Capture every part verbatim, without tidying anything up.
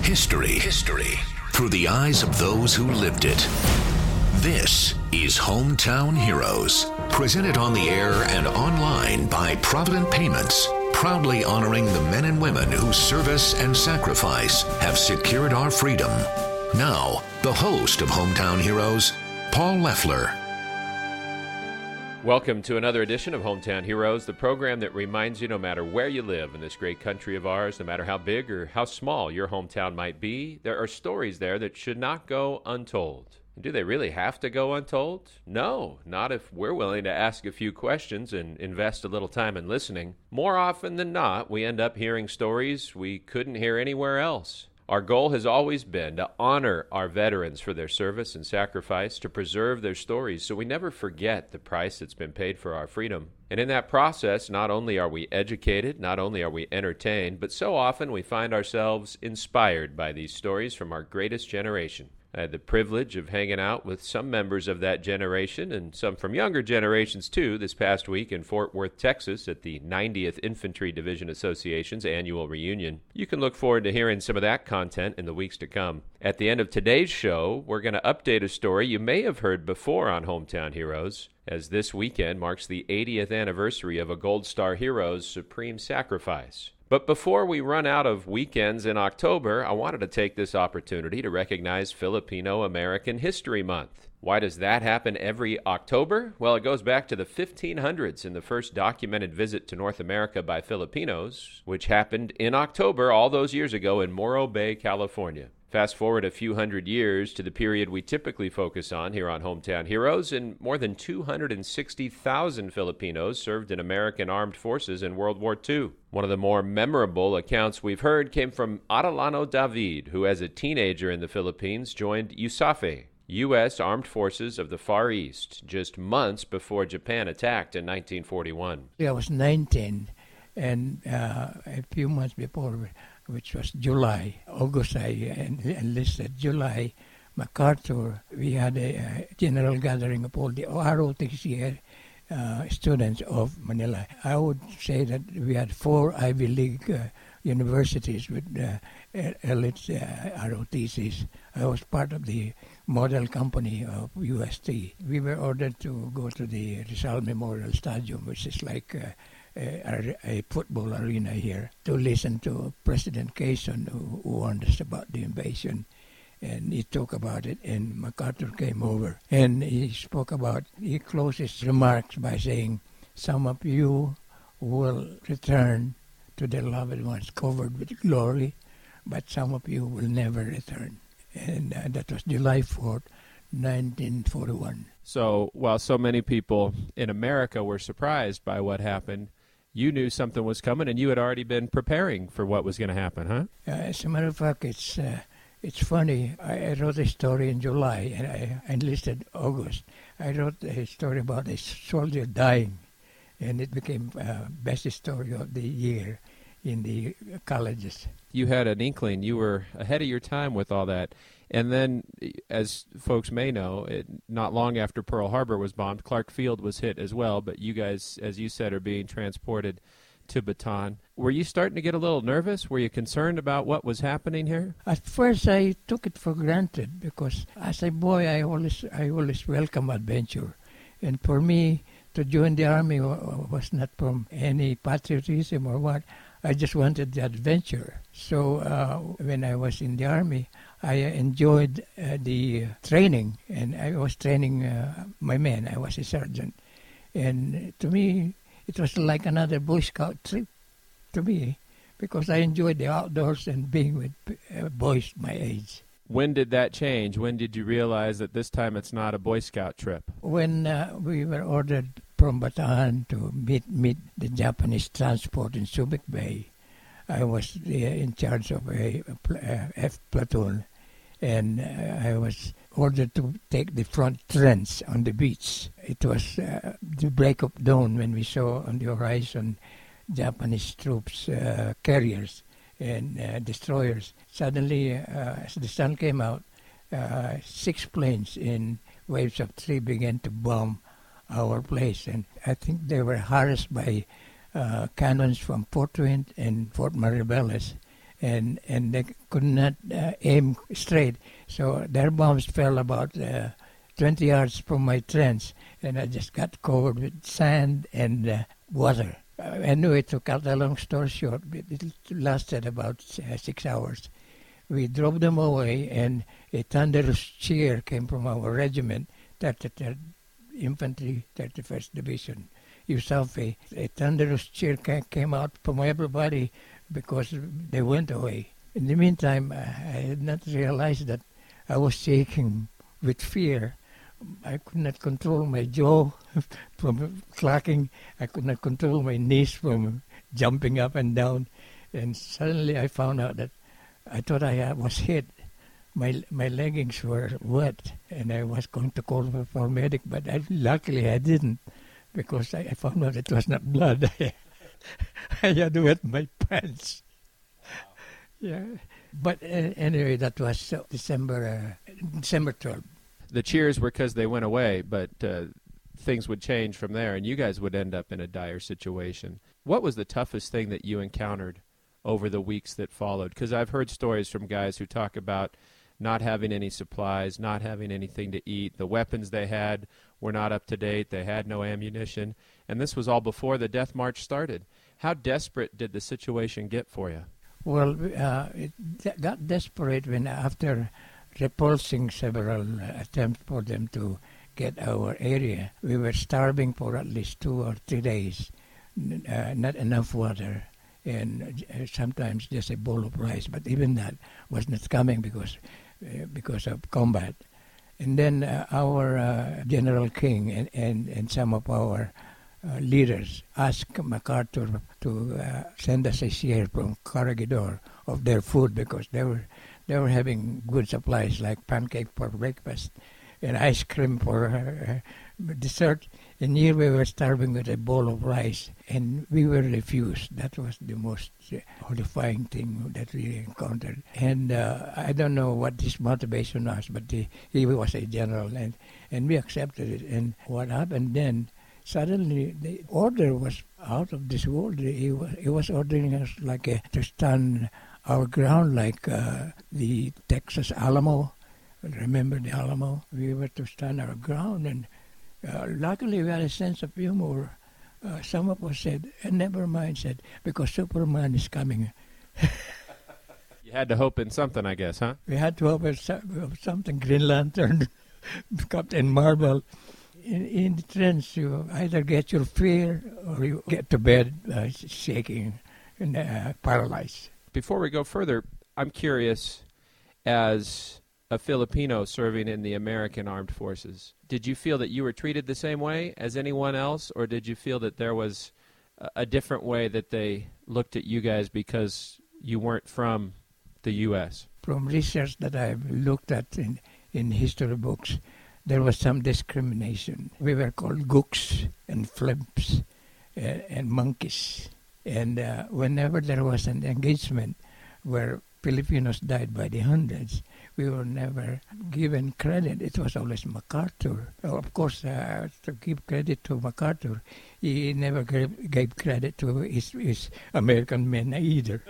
History. History. Through the eyes of those who lived it. This is Hometown Heroes, presented on the air and online by Provident Payments, proudly honoring the men and women whose service and sacrifice have secured our freedom. Now, the host of Hometown Heroes, Paul Leffler. Welcome to another edition of Hometown Heroes, the program that reminds you no matter where you live in this great country of ours, no matter how big or how small your hometown might be, there are stories there that should not go untold. Do they really have to go untold? No, not if we're willing to ask a few questions and invest a little time in listening. More often than not, we end up hearing stories we couldn't hear anywhere else. Our goal has always been to honor our veterans for their service and sacrifice, to preserve their stories so we never forget the price that's been paid for our freedom. And in that process, not only are we educated, not only are we entertained, but so often we find ourselves inspired by these stories from our greatest generation. I had the privilege of hanging out with some members of that generation and some from younger generations too this past week in Fort Worth, Texas at the ninetieth Infantry Division Association's annual reunion. You can look forward to hearing some of that content in the weeks to come. At the end of today's show, we're going to update a story you may have heard before on Hometown Heroes, as this weekend marks the eightieth anniversary of a Gold Star hero's supreme sacrifice. But before we run out of weekends in October, I wanted to take this opportunity to recognize Filipino-American History Month. Why does that happen every October? Well, it goes back to the fifteen hundreds in the first documented visit to North America by Filipinos, which happened in October all those years ago in Morro Bay, California. Fast forward a few hundred years to the period we typically focus on here on Hometown Heroes, and more than two hundred sixty thousand Filipinos served in American armed forces in World War Two. One of the more memorable accounts we've heard came from Adelano David, who as a teenager in the Philippines joined U S A F E, U S Armed Forces of the Far East, just months before Japan attacked in nineteen forty-one. I was nineteen, and uh, a few months before, which was July, August, I enlisted. July, MacArthur, we had a, a general gathering of all the R O T C uh, students of Manila. I would say that we had four Ivy League uh, universities with uh, elite uh, R O T Cs. I was part of the model company of U S T. We were ordered to go to the Rizal Memorial Stadium, which is like uh, A, a football arena here, to listen to President Quezon, who, who warned us about the invasion. And he talked about it, and MacArthur came over. And he spoke about, he closed his remarks by saying, some of you will return to their loved ones covered with glory, but some of you will never return. And uh, that was July fourth, nineteen forty-one. So while so many people in America were surprised by what happened, you knew something was coming, and you had already been preparing for what was going to happen, huh? Uh, as a matter of fact, it's uh, it's funny. I, I wrote a story in July, and I enlisted August. I wrote a story about a soldier dying, and it became uh, best story of the year in the colleges. You had an inkling. You were ahead of your time with all that. And then, as folks may know, it, not long after Pearl Harbor was bombed, Clark Field was hit as well. But you guys, as you said, are being transported to Bataan. Were you starting to get a little nervous? Were you concerned about what was happening here? At first, I took it for granted because as a boy, I always, I always welcome adventure. And for me, to join the Army was not from any patriotism or what. I just wanted the adventure. So uh, when I was in the Army, I enjoyed uh, the training, and I was training uh, my men. I was a sergeant. And to me, it was like another Boy Scout trip to me, because I enjoyed the outdoors and being with uh, boys my age. When did that change? When did you realize that this time it's not a Boy Scout trip? When uh, we were ordered from Bataan to meet, meet the Japanese transport in Subic Bay, I was uh, in charge of a, a, a F platoon, and uh, I was ordered to take the front trench on the beach. It was uh, the break of dawn when we saw on the horizon Japanese troops, uh, carriers and uh, destroyers. Suddenly, uh, as the sun came out, uh, six planes in waves of three began to bomb our place. And I think they were harassed by uh, cannons from Fort Wayne and Fort Maribeles. and and they could not uh, aim straight. So their bombs fell about uh, twenty yards from my trench, and I just got covered with sand and uh, water. Uh, anyway, to cut a long story short, it lasted about uh, six hours. We drove them away, and a thunderous cheer came from our regiment, thirty-third Infantry, thirty-first Division, Usafe. A thunderous cheer ca- came out from everybody because they went away. In the meantime, I, I had not realized that I was shaking with fear. I could not control my jaw from clacking. I could not control my knees from jumping up and down. And suddenly I found out that I thought I was hit. My my leggings were wet, and I was going to call for, for medic, but I, luckily I didn't, because I, I found out it was not blood. I had to wet my pants. Yeah, but uh, anyway, that was uh, December uh, December twelfth. The cheers were because they went away, but uh, things would change from there, and you guys would end up in a dire situation. What was the toughest thing that you encountered over the weeks that followed? Because I've heard stories from guys who talk about not having any supplies, not having anything to eat. The weapons they had were not up to date. They had no ammunition. And this was all before the death march started. How desperate did the situation get for you? Well, uh, it got desperate when, after repulsing several attempts for them to get our area, we were starving for at least two or three days, uh, not enough water, and uh, sometimes just a bowl of rice. But even that was not coming because uh, because of combat. And then uh, our uh, General King and, and, and some of our uh, leaders asked MacArthur to uh, send us a share from Corregidor of their food, because they were they were having good supplies like pancake for breakfast and ice cream for uh, dessert. And here we were starving with a bowl of rice, and we were refused. That was the most uh, horrifying thing that we encountered. And uh, I don't know what his motivation was, but he, he was a general, and, and we accepted it. And what happened then, suddenly the order was out of this world. He was, he was ordering us like a, to stand our ground like uh, the Texas Alamo. Remember the Alamo? We were to stand our ground, and uh, luckily we had a sense of humor. Uh, some of us said, and never mind, said, because Superman is coming. You had to hope in something, I guess, huh? We had to hope in something, Green Lantern, Captain Marvel. In, in the trench, you either get your fear or you get to bed uh, shaking and uh, paralyzed. Before we go further, I'm curious, as a Filipino serving in the American Armed Forces, did you feel that you were treated the same way as anyone else, or did you feel that there was a different way that they looked at you guys because you weren't from the U S? From research that I've looked at in, in history books, there was some discrimination. We were called gooks and flimps uh, and monkeys. And uh, whenever there was an engagement where Filipinos died by the hundreds, we were never given credit. It was always MacArthur. Of course, uh, to give credit to MacArthur, he never gave, gave credit to his, his American men either.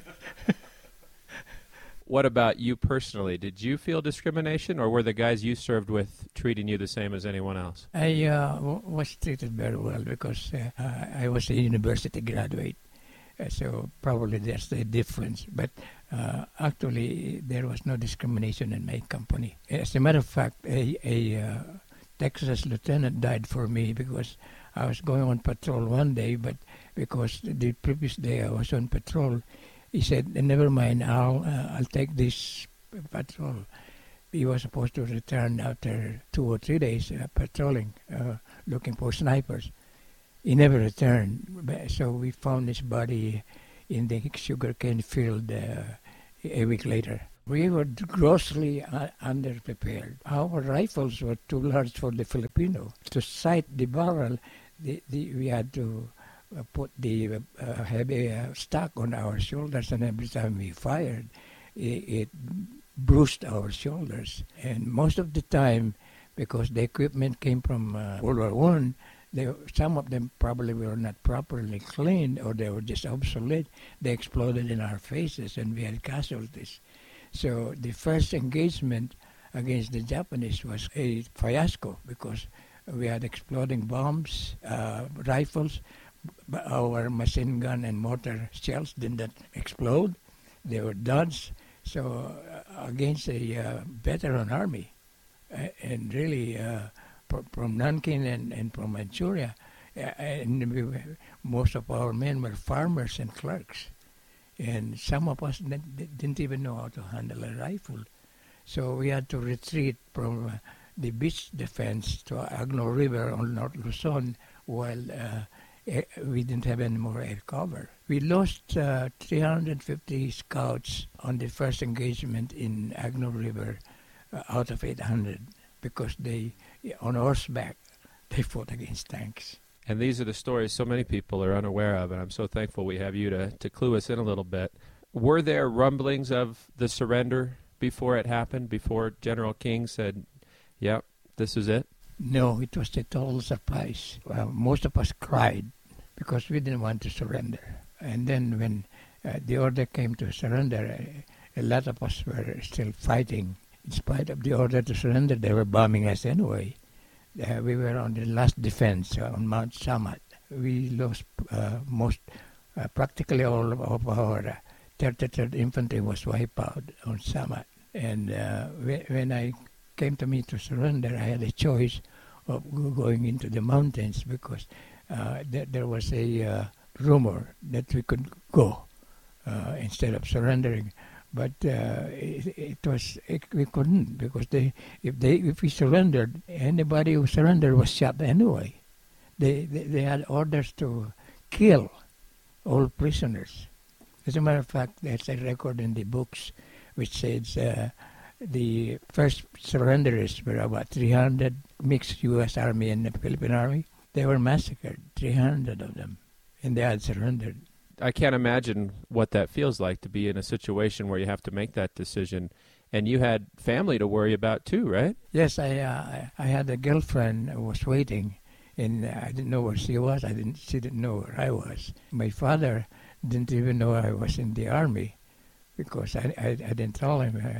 What about you personally? Did you feel discrimination, or were the guys you served with treating you the same as anyone else? I uh, w- was treated very well because uh, uh, I was a university graduate. Uh, so probably there's a difference. But uh, actually, there was no discrimination in my company. As a matter of fact, a, a uh, Texas lieutenant died for me because I was going on patrol one day, but because the previous day I was on patrol, he said, never mind, I'll, uh, I'll take this patrol. He was supposed to return after two or three days uh, patrolling, uh, looking for snipers. He never returned, so we found his body in the sugarcane field uh, a week later. We were grossly uh, underprepared. Our rifles were too large for the Filipino. To sight the barrel, the, the, we had to uh, put the uh, heavy uh, stock on our shoulders, and every time we fired, it, it bruised our shoulders. And most of the time, because the equipment came from uh, World War One, They, some of them probably were not properly cleaned or they were just obsolete. They exploded in our faces and we had casualties. So the first engagement against the Japanese was a fiasco because we had exploding bombs, uh, rifles. Our machine gun and mortar shells did not explode. They were duds. So uh, against a uh, veteran army, uh, and really uh, pr- from Nanking and, and from Manchuria, uh, and we were, most of our men were farmers and clerks. And some of us didn't even know how to handle a rifle. So we had to retreat from uh, the beach defense to Agno River on North Luzon while uh, we didn't have any more air cover. We lost uh, three hundred fifty scouts on the first engagement in Agno River uh, out of eight hundred because they, on horseback, they fought against tanks. And these are the stories so many people are unaware of, and I'm so thankful we have you to, to clue us in a little bit. Were there rumblings of the surrender before it happened, before General King said, yeah, this is it? No, it was a total surprise. Well, most of us cried because we didn't want to surrender. And then when uh, the order came to surrender, uh, a lot of us were still fighting. In spite of the order to surrender, they were bombing us anyway. Uh, we were on the last defense uh, on Mount Samat. We lost uh, most, uh, practically all of our uh, thirty-third Infantry was wiped out on Samat. And uh, wh- when I came to me to surrender, I had a choice of going into the mountains because uh, th- there was a uh, rumor that we could go uh, instead of surrendering. But uh, it, it was it, we couldn't because they if they if we surrendered, anybody who surrendered was shot anyway. They they, they had orders to kill all prisoners. As a matter of fact, there's a record in the books which says uh, the first surrenderers were about three hundred mixed U S Army and the Philippine Army. They were massacred, three hundred of them, and they had surrendered. I can't imagine what that feels like to be in a situation where you have to make that decision. And you had family to worry about too, right? Yes, I uh, I had a girlfriend who was waiting, and I didn't know where she was. I didn't. She didn't know where I was. My father didn't even know I was in the army because I I, I didn't tell him.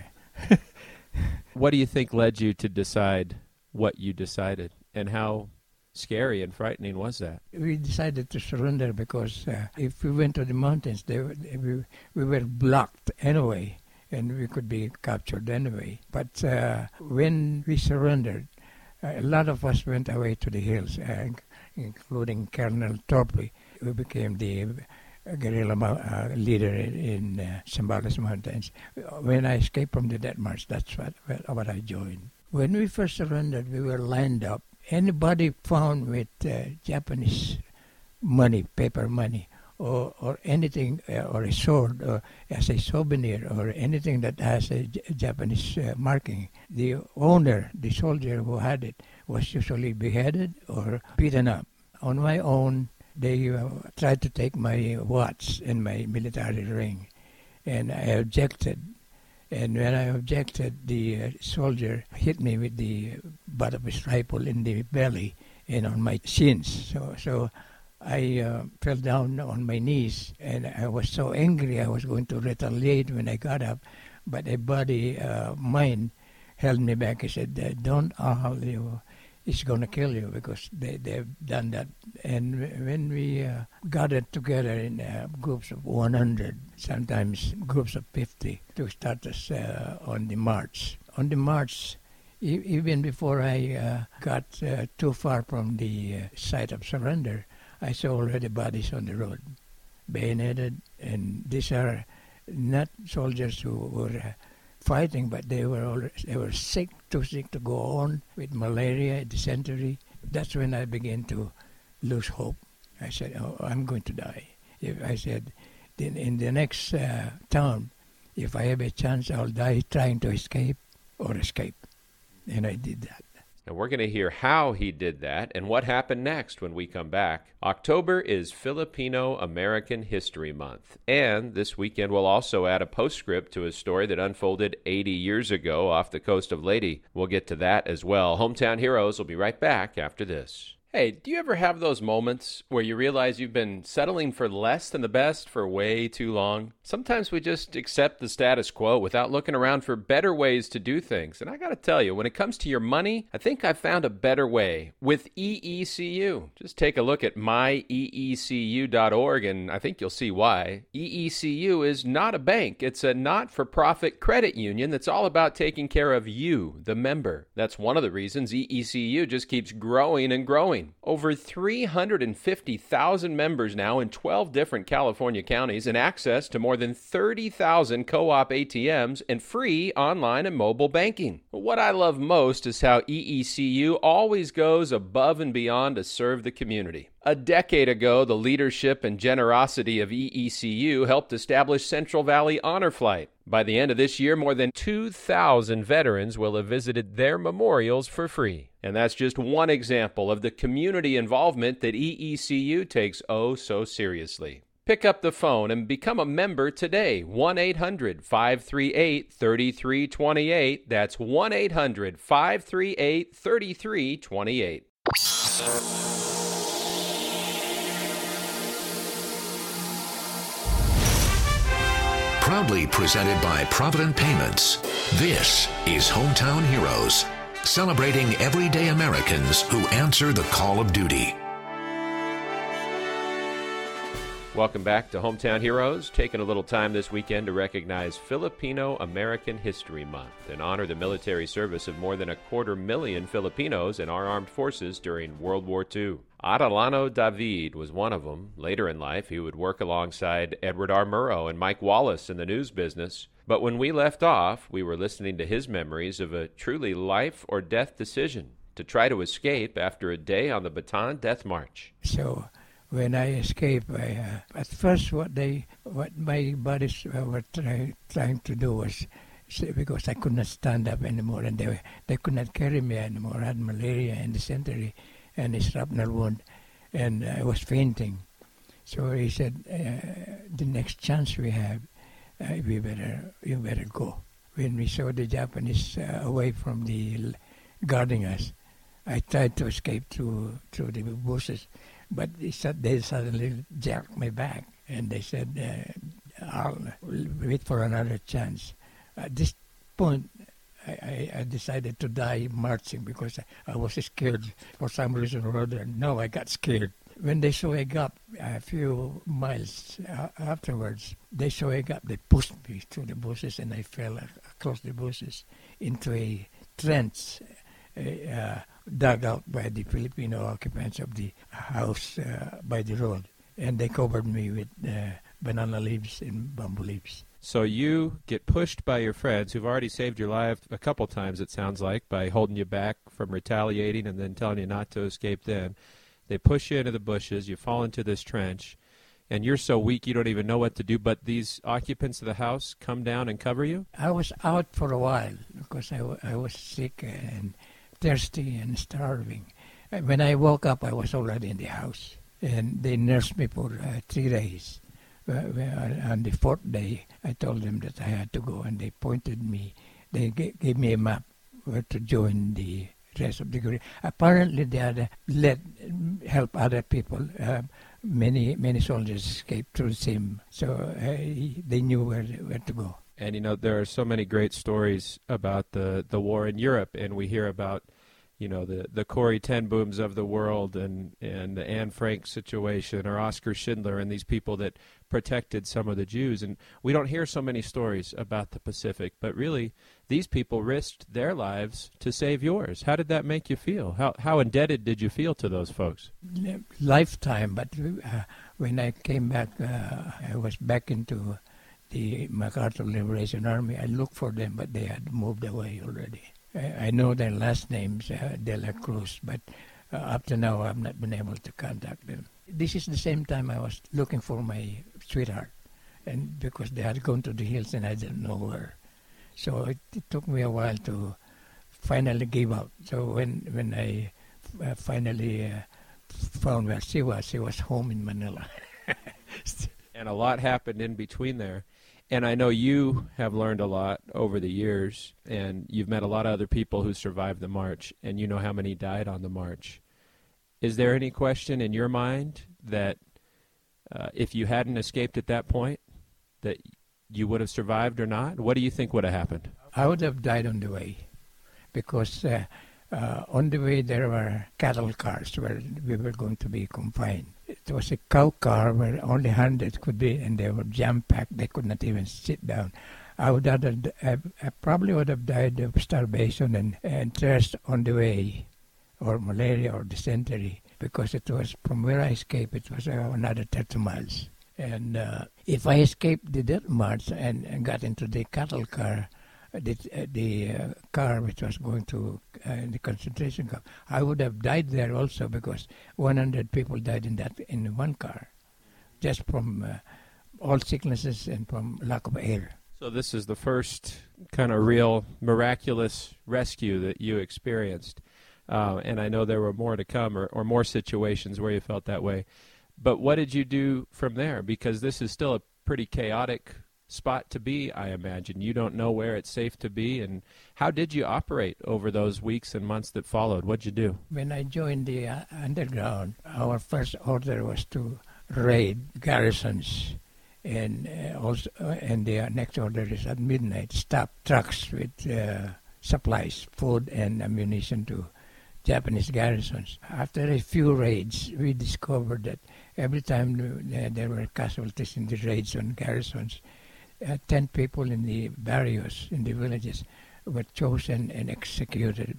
What do you think led you to decide what you decided, and how scary and frightening was that? We decided to surrender because uh, if we went to the mountains, they, they, we, we were blocked anyway, and we could be captured anyway. But uh, when we surrendered, uh, a lot of us went away to the hills, uh, including Colonel Torpy, who became the uh, guerrilla uh, leader in, in uh, Zambales Mountains. When I escaped from the Death March, that's what, what I joined. When we first surrendered, we were lined up. Anybody found with uh, Japanese money, paper money, or, or anything, uh, or a sword, or as a souvenir, or anything that has a J- Japanese uh, marking, the owner, the soldier who had it, was usually beheaded or beaten up. On my own, they uh, tried to take my watch and my military ring, and I objected. And when I objected, the uh, soldier hit me with the butt of his rifle in the belly and on my shins. So, so I uh, fell down on my knees, and I was so angry I was going to retaliate when I got up. But a buddy uh, mine held me back. He said, uh, "Don't all you. It's going to kill you because they, they've done that." And when we uh, gathered together in uh, groups of one hundred, sometimes groups of fifty, to start us uh, on the march. On the march, e- even before I uh, got uh, too far from the uh, site of surrender, I saw already bodies on the road, bayoneted. And these are not soldiers who were uh, fighting, but they were all, they were sick, too sick to go on with malaria, dysentery. That's when I began to lose hope. I said, "Oh, I'm going to die." If I said, "Then in the next uh, town, if I have a chance, I'll die trying to escape or escape." And I did that. And we're going to hear how he did that and what happened next when we come back. October is Filipino-American History Month. And this weekend we'll also add a postscript to a story that unfolded eighty years ago off the coast of Leyte. We'll get to that as well. Hometown Heroes will be right back after this. Hey, do you ever have those moments where you realize you've been settling for less than the best for way too long? Sometimes we just accept the status quo without looking around for better ways to do things. And I got to tell you, when it comes to your money, I think I've found a better way with E E C U. Just take a look at my E E C U dot org and I think you'll see why. E E C U is not a bank. It's a not-for-profit credit union that's all about taking care of you, the member. That's one of the reasons E E C U just keeps growing and growing. Over three hundred fifty thousand members now in twelve different California counties and access to more than thirty thousand co-op A T Ms and free online and mobile banking. What I love most is how E E C U always goes above and beyond to serve the community. A decade ago, the leadership and generosity of E E C U helped establish Central Valley Honor Flight. By the end of this year, more than two thousand veterans will have visited their memorials for free. And that's just one example of the community involvement that E E C U takes oh so seriously. Pick up the phone and become a member today. one eight hundred five three eight three three two eight. That's one eight hundred five three eight three three two eight. Proudly presented by Provident Payments, this is Hometown Heroes, celebrating everyday Americans who answer the call of duty. Welcome back to Hometown Heroes, taking a little time this weekend to recognize Filipino American History Month and honor the military service of more than a quarter million Filipinos in our armed forces during World War Two. Arellano David was one of them. Later in life, he would work alongside Edward R. Murrow and Mike Wallace in the news business. But when we left off, we were listening to his memories of a truly life or death decision to try to escape after a day on the Bataan Death March. So when I escaped, I, uh, at first what they, what my buddies uh, were try, trying to do was, because I could not stand up anymore and they, they could not carry me anymore. I had malaria and dysentery and a shrapnel wound, and I was fainting. So he said, uh, the next chance we have, uh, we better, you better go. When we saw the Japanese uh, away from the guarding us, I tried to escape through through the bushes, but they, said, they suddenly jerked me back, and they said, uh, I'll wait for another chance. At this point, I, I decided to die marching because I, I was scared for some reason or other. No, I got scared. When they saw I got a few miles uh, afterwards, they saw I got, they pushed me through the bushes and I fell across the bushes into a trench uh, dug out by the Filipino occupants of the house uh, by the road. And they covered me with uh, banana leaves and bamboo leaves. So you get pushed by your friends who've already saved your life a couple times, it sounds like, by holding you back from retaliating and then telling you not to escape then. They push you into the bushes, you fall into this trench, and you're so weak you don't even know what to do, but these occupants of the house come down and cover you? I was out for a while because I, w- I was sick and thirsty and starving. When I woke up, I was already in the house, and they nursed me for uh, three days. Uh, on the fourth day, I told them that I had to go, and they pointed me. They g- gave me a map where to join the rest of the group. Apparently, they had uh, let help other people. Uh, many many soldiers escaped through the same, so uh, they knew where where to go. And you know, there are so many great stories about the, the war in Europe, and we hear about, you know, the, the Corrie ten Booms of the world and, and the Anne Frank situation or Oskar Schindler and these people that protected some of the Jews. And we don't hear so many stories about the Pacific, but really these people risked their lives to save yours. How did that make you feel? How how indebted did you feel to those folks? Lifetime, but uh, when I came back, uh, I was back into the MacArthur Liberation Army. I looked for them, but they had moved away already. I know their last names, uh, De La Cruz, but uh, up to now I've not been able to contact them. This is the same time I was looking for my sweetheart, and because they had gone to the hills and I didn't know where. So it, it took me a while to finally give up. So when when I uh, finally uh, found where she was, she was home in Manila. And a lot happened in between there. And I know you have learned a lot over the years, and you've met a lot of other people who survived the march, and you know how many died on the march. Is there any question in your mind that uh, if you hadn't escaped at that point, that you would have survived or not? What do you think would have happened? I would have died on the way, because uh, uh, on the way there were cattle cars where we were going to be confined. It was a cow car where only hundreds could be, and they were jam-packed. They could not even sit down. I would have, I, I probably would have died of starvation and, and thirst on the way, or malaria or dysentery, because it was from where I escaped, it was uh, another thirty miles. And uh, if I escaped the death march and, and got into the cattle car, the, uh, the uh, car which was going to uh, the concentration camp, I would have died there also, because one hundred people died in that in one car, just from uh, all sicknesses and from lack of air. So this is the first kind of real miraculous rescue that you experienced. Uh, and I know there were more to come, or, or more situations where you felt that way. But what did you do from there? Because this is still a pretty chaotic spot to be, I imagine. You don't know where it's safe to be. And how did you operate over those weeks and months that followed? What did you do? When I joined the uh, underground, our first order was to raid garrisons. And uh, also, uh, and the uh, next order is at midnight, stop trucks with uh, supplies, food and ammunition to Japanese garrisons. After a few raids, we discovered that every time uh, there were casualties in the raids on garrisons, uh, ten people in the barrios, in the villages, were chosen and executed,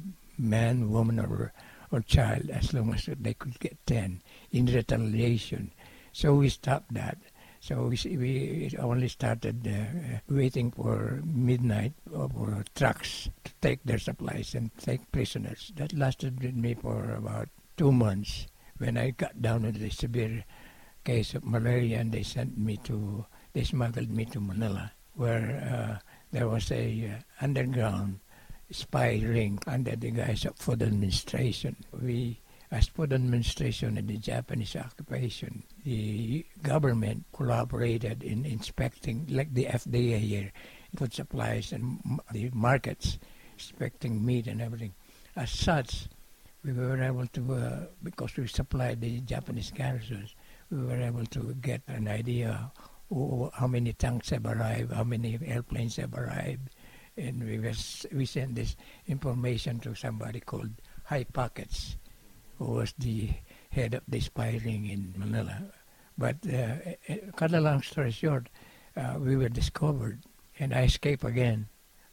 man, woman, or, or child, as long as they could get ten, in retaliation. So we stopped that. So we, we only started uh, waiting for midnight for trucks to take their supplies and take prisoners. That lasted with me for about two months. When I got down with a severe case of malaria, and they sent me to, they smuggled me to Manila, where uh, there was a uh, underground spy ring under the guise of food administration. We As food administration and the Japanese occupation, the government collaborated in inspecting, like the F D A here, food supplies and the markets, inspecting meat and everything. As such, we were able to, uh, because we supplied the Japanese garrisons, we were able to get an idea of how many tanks have arrived, how many airplanes have arrived, and we, was, we sent this information to somebody called High Pockets, who was the head of the spy ring in Manila. But uh, cut a long story short, uh, we were discovered, and I escaped again,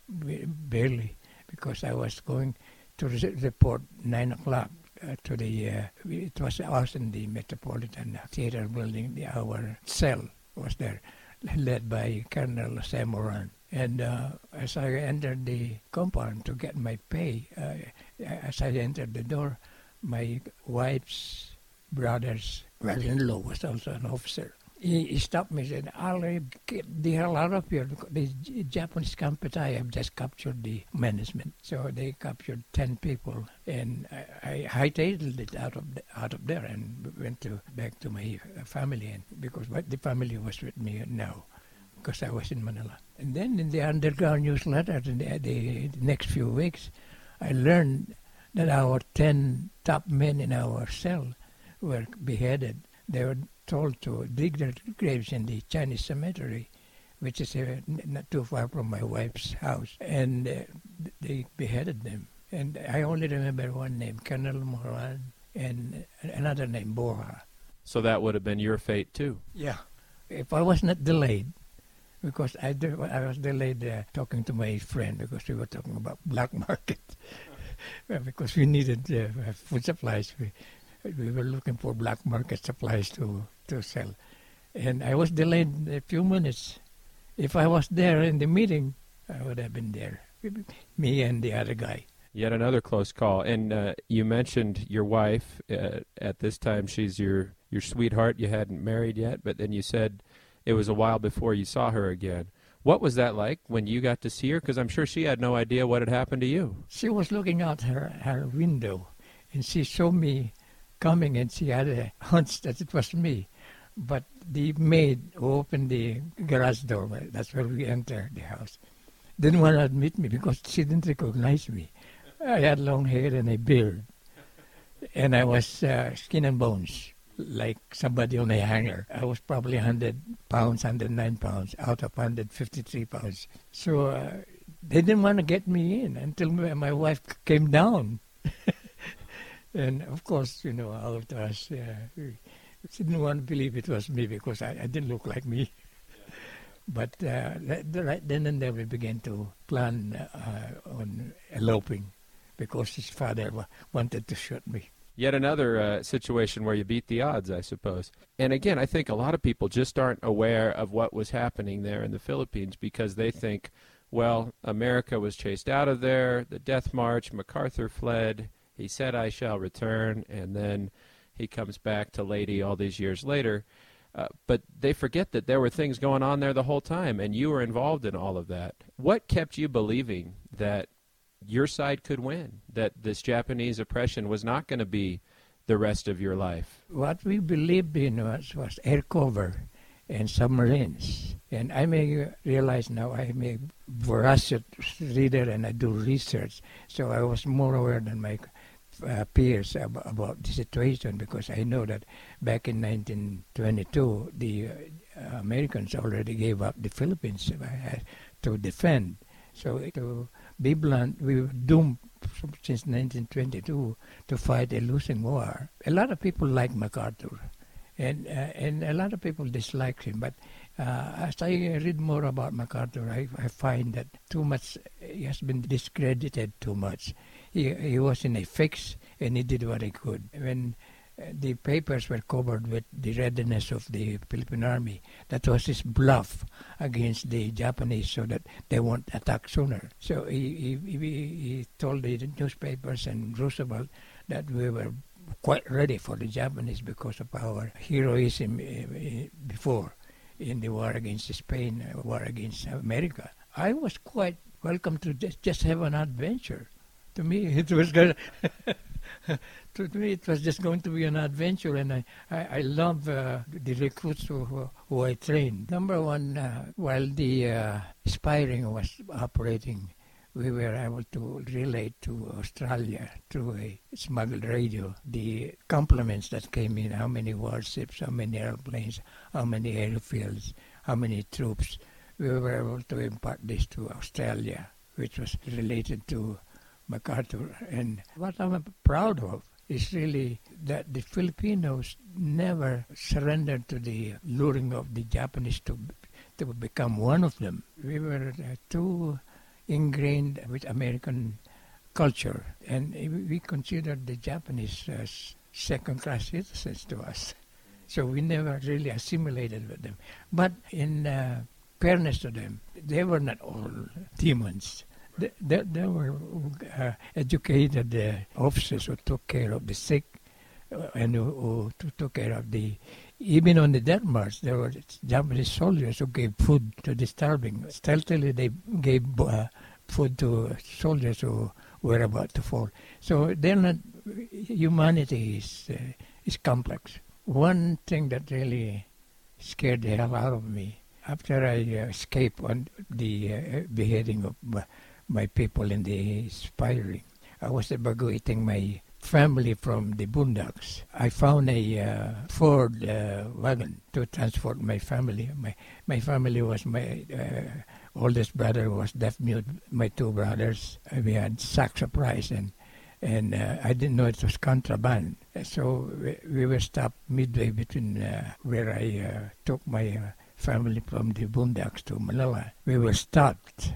barely, because I was going to re- report nine o'clock uh, to the, uh, it was us in the Metropolitan Theater building, the, our cell was there, led by Colonel Samoran. And uh, as I entered the compound to get my pay, uh, as I entered the door, my wife's brother's brother-in-law was also an officer. He, he stopped me and said, "Ali, get the hell out of here. The J- Japanese Kampuchea have just captured the management." So they captured ten people, and I, I hightailed it out of the, out of there and went to back to my family, and because the family was with me now, because I was in Manila. And then in the underground newsletter, the, the, the next few weeks, I learned that our ten top men in our cell were beheaded. They were told to dig their graves in the Chinese cemetery, which is uh, not too far from my wife's house. And uh, they beheaded them. And I only remember one name, Colonel Moran, and another name, Borja. So that would have been your fate, too. Yeah. If I was not delayed, because I, do, I was delayed uh, talking to my friend, because we were talking about black market. Well, because we needed uh, food supplies. We, we were looking for black market supplies to, to sell. And I was delayed a few minutes. If I was there in the meeting, I would have been there. Me and the other guy. Yet another close call. And uh, you mentioned your wife. Uh, at this time, she's your, your sweetheart. You hadn't married yet, but then you said it was a while before you saw her again. What was that like when you got to see her? Because I'm sure she had no idea what had happened to you. She was looking out her, her window, and she saw me coming, and she had a hunch that it was me. But the maid who opened the garage door, that's where we entered the house, didn't want to admit me because she didn't recognize me. I had long hair and a beard. and I was uh, skin and bones, like somebody on a hanger. I was probably one hundred pounds, one hundred nine pounds, out of one hundred fifty-three pounds. So uh, they didn't want to get me in until my wife came down. And of course, you know, all of us uh, we didn't want to believe it was me because I, I didn't look like me. But uh, right then and there we began to plan uh, on eloping because his father w- wanted to shoot me. Yet another uh, situation where you beat the odds, I suppose. And again, I think a lot of people just aren't aware of what was happening there in the Philippines because they think, well, America was chased out of there, the death march, MacArthur fled, he said, I shall return, and then he comes back to Leyte all these years later. Uh, but they forget that there were things going on there the whole time, and you were involved in all of that. What kept you believing that your side could win, that this Japanese oppression was not going to be the rest of your life? What we believed in was, was air cover and submarines. And I may realize now I'm a voracious reader and I do research, so I was more aware than my Uh, peers ab- about the situation because I know that back in nineteen twenty-two the uh, Americans already gave up the Philippines uh, to defend. So to be blunt, we were doomed since nineteen twenty-two to fight a losing war. A lot of people like MacArthur and uh, and a lot of people dislike him, but uh, as I read more about MacArthur, I, I find that too much he has been discredited too much. He, he was in a fix, and he did what he could. When uh, the papers were covered with the readiness of the Philippine Army, that was his bluff against the Japanese so that they won't attack sooner. So he, he, he, he told the newspapers and Roosevelt that we were quite ready for the Japanese because of our heroism uh, before in the war against Spain, uh, war against America. I was quite welcome to just, just have an adventure. To me, it was going to me it was just going to be an adventure, and I I, I love uh, the recruits who, who, who I trained. Number one, uh, while the uh, Spiring was operating, we were able to relate to Australia through a smuggled radio the compliments that came in, how many warships, how many airplanes, how many airfields, how many troops. We were able to impart this to Australia, which was related to MacArthur. And what I'm proud of is really that the Filipinos never surrendered to the luring of the Japanese to to become one of them. We were uh, too ingrained with American culture, and we considered the Japanese as second-class citizens to us. So we never really assimilated with them. But in uh, fairness to them, they were not all demons. There, there were uh, educated uh, officers who took care of the sick uh, and who, who took care of the... Even on the death march, there were Japanese soldiers who gave food to the starving. Stealthily, they gave uh, food to soldiers who were about to fall. So they're not... Humanity is, uh, is complex. One thing that really scared the hell out of me, after I uh, escaped on the uh, beheading of... Uh, my people in the Spiring, I was evacuating my family from the boondocks. I found a uh, Ford uh, wagon to transport my family. My my family was my uh, oldest brother was deaf mute. My two brothers, uh, we had sacks of rice, and and uh, I didn't know it was contraband. So we, we were stopped midway between uh, where I uh, took my uh, family from the boondocks to Manila. We were stopped.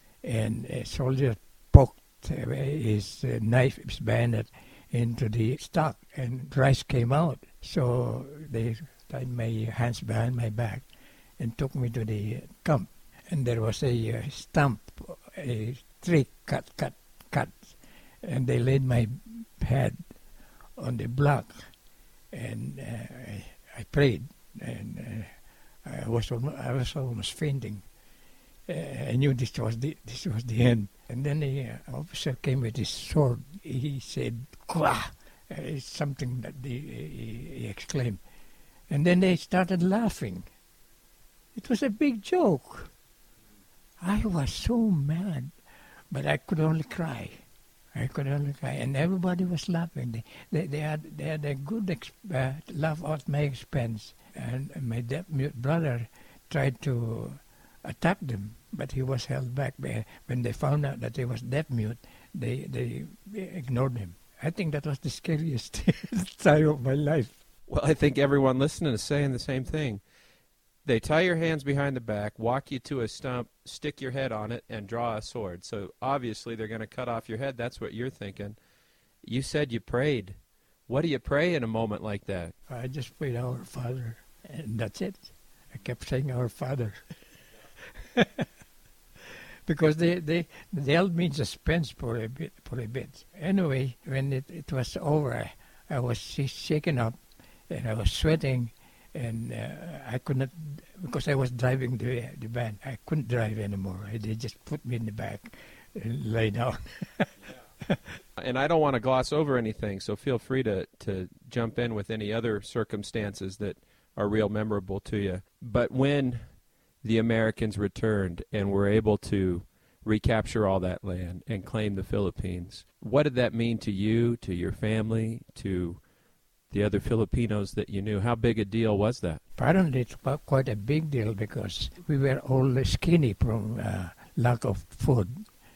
And a soldier poked uh, his uh, knife, his bayonet, into the stock, and rice came out. So they tied my hands behind my back and took me to the camp. And there was a uh, stump, a tree cut, cut, cut. And they laid my head on the block, and uh, I, I prayed, and uh, I was almost, I was almost fainting. Uh, I knew this was the this was the end. And then the uh, officer came with his sword. He said, "Kwah!" Uh, it's something that the, he, he exclaimed. And then they started laughing. It was a big joke. I was so mad, but I could only cry. I could only cry, and everybody was laughing. They, they, they had they had a good ex- uh, laugh at my expense, and my deaf mute brother tried to attack them, but he was held back. When they found out that he was deaf mute, they they ignored him. I think that was the scariest time of my life. Well, I think everyone listening is saying the same thing. They tie your hands behind the back, walk you to a stump, stick your head on it, and draw a sword. So obviously they're going to cut off your head. That's what you're thinking. You said you prayed. What do you pray in a moment like that? I just prayed, Our Father, and that's it. I kept saying, Our Father. Because they, they, they held me in suspense for a bit. For a bit. Anyway, when it, it was over, I, I was shaken up, and I was sweating. And uh, I could not, because I was driving the the van, I couldn't drive anymore. They just put me in the back and lay down. And I don't want to gloss over anything, so feel free to, to jump in with any other circumstances that are real memorable to you. But when the Americans returned and were able to recapture all that land and claim the Philippines, what did that mean to you, to your family, to the other Filipinos that you knew? How big a deal was that? Apparently it's quite a big deal because we were all skinny from uh, lack of food.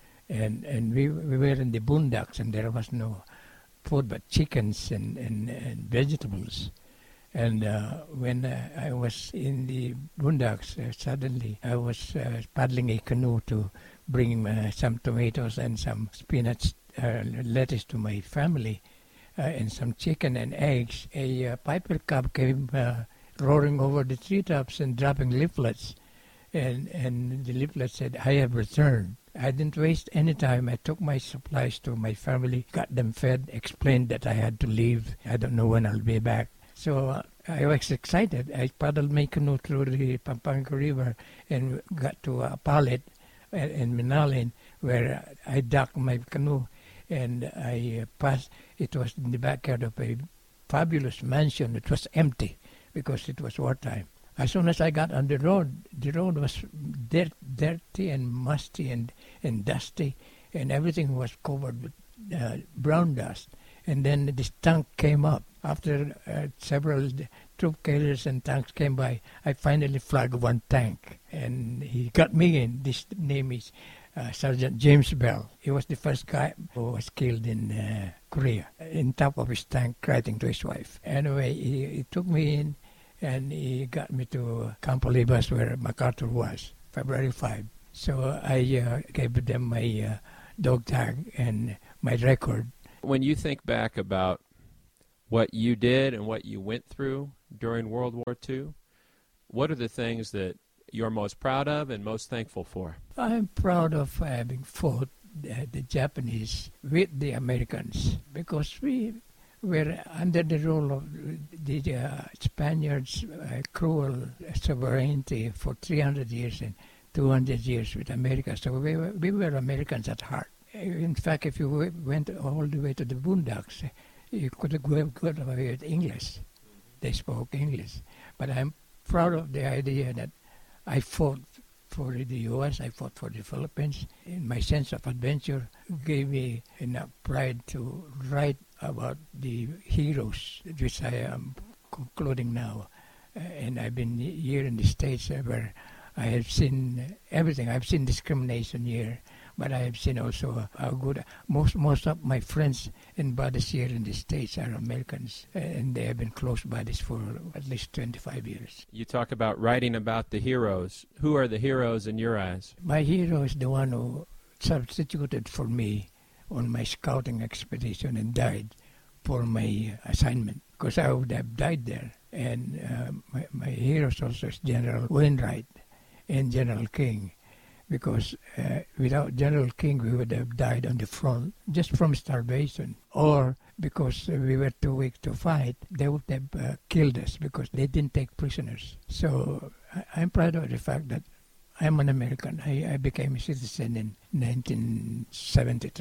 And and we, we were in the boondocks and there was no food but chickens and, and, and vegetables. And uh, when uh, I was in the boondocks, uh, suddenly I was uh, paddling a canoe to bring uh, some tomatoes and some spinach, uh, lettuce to my family. Uh, and some chicken and eggs, a uh, piper cub came uh, roaring over the treetops and dropping leaflets. And, and the leaflet said, I have returned. I didn't waste any time. I took my supplies to my family, got them fed, explained that I had to leave. I don't know when I'll be back. So uh, I was excited. I paddled my canoe through the Pampanga River and got to a Palit uh, in Minalin, where I docked my canoe. And I uh, passed, it was in the backyard of a fabulous mansion. It was empty because it was wartime. As soon as I got on the road, the road was dirt, dirty and musty and, and dusty, and everything was covered with uh, brown dust. And then this tank came up. After uh, several troop carriers and tanks came by, I finally flagged one tank, and he got me in. This name is Uh, Sergeant James Bell. He was the first guy who was killed in uh, Korea, in top of his tank, writing to his wife. Anyway, he, he took me in, and he got me to Camp Olivas, where MacArthur was, February fifth. So I uh, gave them my uh, dog tag and my record. When you think back about what you did and what you went through during World War Two, what are the things that you're most proud of and most thankful for? I'm proud of having fought the, the Japanese with the Americans because we were under the rule of the uh, Spaniards' uh, cruel sovereignty for three hundred years and two hundred years with America. So we were, we were Americans at heart. In fact, if you went all the way to the boondocks, you could go, go away with English. They spoke English. But I'm proud of the idea that I fought for the U S, I fought for the Philippines, and my sense of adventure gave me enough pride to write about the heroes, which I am concluding now. Uh, and I've been here in the States uh, where I have seen everything. I've seen discrimination here, but I have seen also how good, most most of my friends and buddies here in the States are Americans, and they have been close buddies for at least twenty-five years. You talk about writing about the heroes. Who are the heroes in your eyes? My hero is the one who substituted for me on my scouting expedition and died for my assignment, because I would have died there. And uh, my, my heroes also is General Wainwright and General King, because uh, without General King we would have died on the front just from starvation, or because uh, we were too weak to fight, they would have uh, killed us because they didn't take prisoners. So I, I'm proud of the fact that I'm an American. I, I became a citizen in nineteen seventy-three.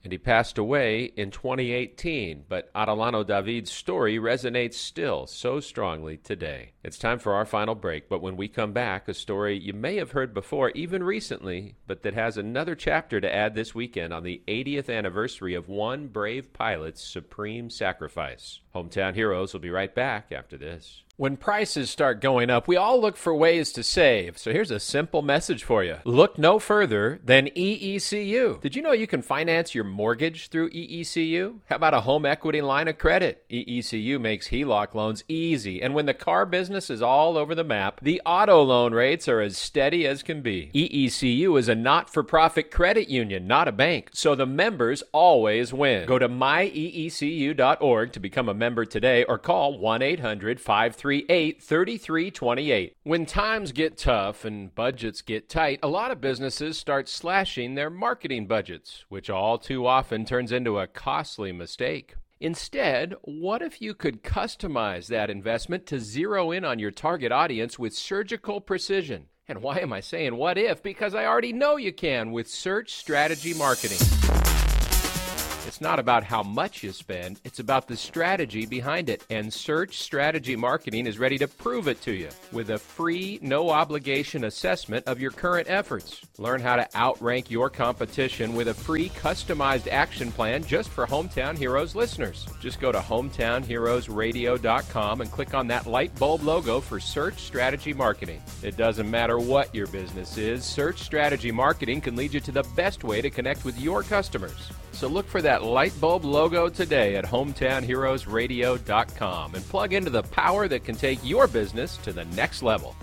and he passed away in twenty eighteen, but Adelano David's story resonates still so strongly today. It's time for our final break, but when we come back, a story you may have heard before, even recently, but that has another chapter to add this weekend on the eightieth anniversary of one brave pilot's supreme sacrifice. Hometown Heroes will be right back after this. When prices start going up, we all look for ways to save. So here's a simple message for you. Look no further than E E C U. Did you know you can finance your mortgage through E E C U? How about a home equity line of credit? E E C U makes H E L O C loans easy. And when the car business is all over the map, the auto loan rates are as steady as can be. E E C U is a not-for-profit credit union, not a bank. So the members always win. Go to my e e c u dot org to become a member today or call one eight hundred five three eight three three two eight. When times get tough and budgets get tight, a lot of businesses start slashing their marketing budgets, which all too often turns into a costly mistake. Instead, what if you could customize that investment to zero in on your target audience with surgical precision? And why am I saying what if? Because I already know you can with Search Strategy Marketing. It's not about how much you spend, it's about the strategy behind it. And Search Strategy Marketing is ready to prove it to you with a free, no-obligation assessment of your current efforts. Learn how to outrank your competition with a free, customized action plan just for Hometown Heroes listeners. Just go to hometown heroes radio dot com and click on that light bulb logo for Search Strategy Marketing. It doesn't matter what your business is, Search Strategy Marketing can lead you to the best way to connect with your customers. So look for that light bulb logo today at hometown heroes radio dot com and plug into the power that can take your business to the next level.